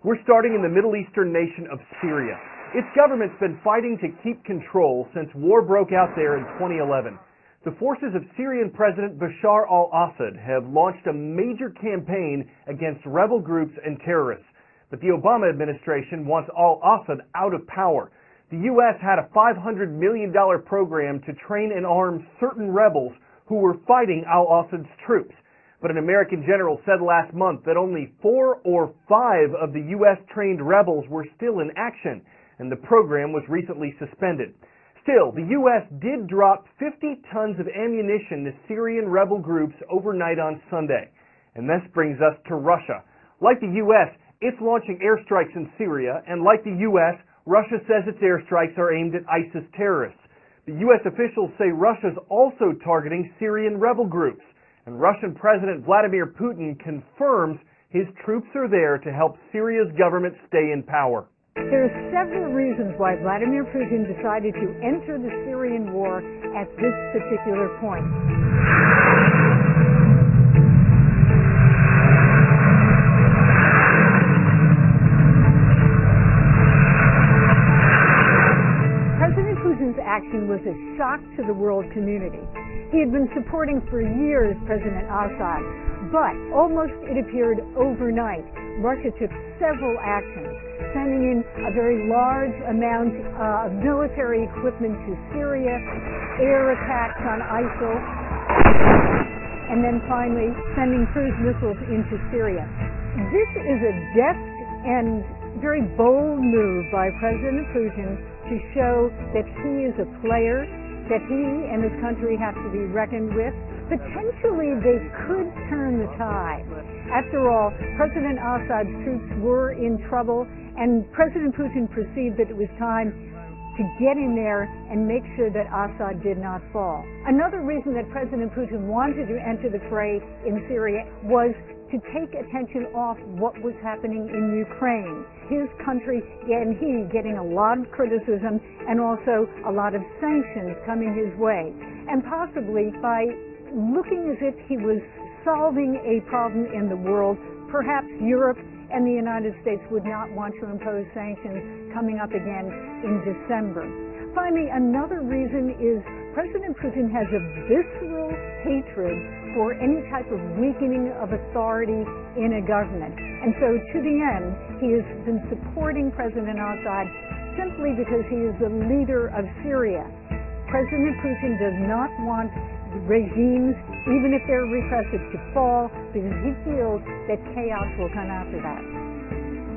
We're starting in the Middle Eastern nation of Syria. Its government's been fighting to keep control since war broke out there in 2011. The forces of Syrian President Bashar al-Assad have launched a major campaign against rebel groups and terrorists. But the Obama administration wants al-Assad out of power. The U.S. had a $500 million program to train and arm certain rebels who were fighting al-Assad's troops. But an American general said last month that only 4 or 5 of the U.S.-trained rebels were still in action, and the program was recently suspended. Still, the U.S. did drop 50 tons of ammunition to Syrian rebel groups overnight on Sunday. And this brings us to Russia. Like the U.S., it's launching airstrikes in Syria, and like the U.S., Russia says its airstrikes are aimed at ISIS terrorists. The U.S. officials say Russia's also targeting Syrian rebel groups. And Russian President Vladimir Putin confirms his troops are there to help Syria's government stay in power. There are several reasons why Vladimir Putin decided to enter the Syrian war at this particular point. President Putin's action was a shock to the world community. He had been supporting for years President Assad, but almost it appeared overnight, Russia took several actions, sending in a very large amount of military equipment to Syria, air attacks on ISIL, and then finally sending cruise missiles into Syria. This is a deft and very bold move by President Putin to show that he is a player, that he and his country have to be reckoned with. Potentially, they could turn the tide. After all, President Assad's troops were in trouble, and President Putin perceived that it was time to get in there and make sure that Assad did not fall. Another reason that President Putin wanted to enter the fray in Syria was to take attention off what was happening in Ukraine. His country and he getting a lot of criticism and also a lot of sanctions coming his way. And possibly by looking as if he was solving a problem in the world, perhaps Europe and the United States would not want to impose sanctions coming up again in December. Finally, another reason is President Putin has a visceral hatred for any type of weakening of authority in a government. And so to the end, he has been supporting President Assad simply because he is the leader of Syria. President Putin does not want regimes, even if they're repressive, to fall because he feels that chaos will come after that.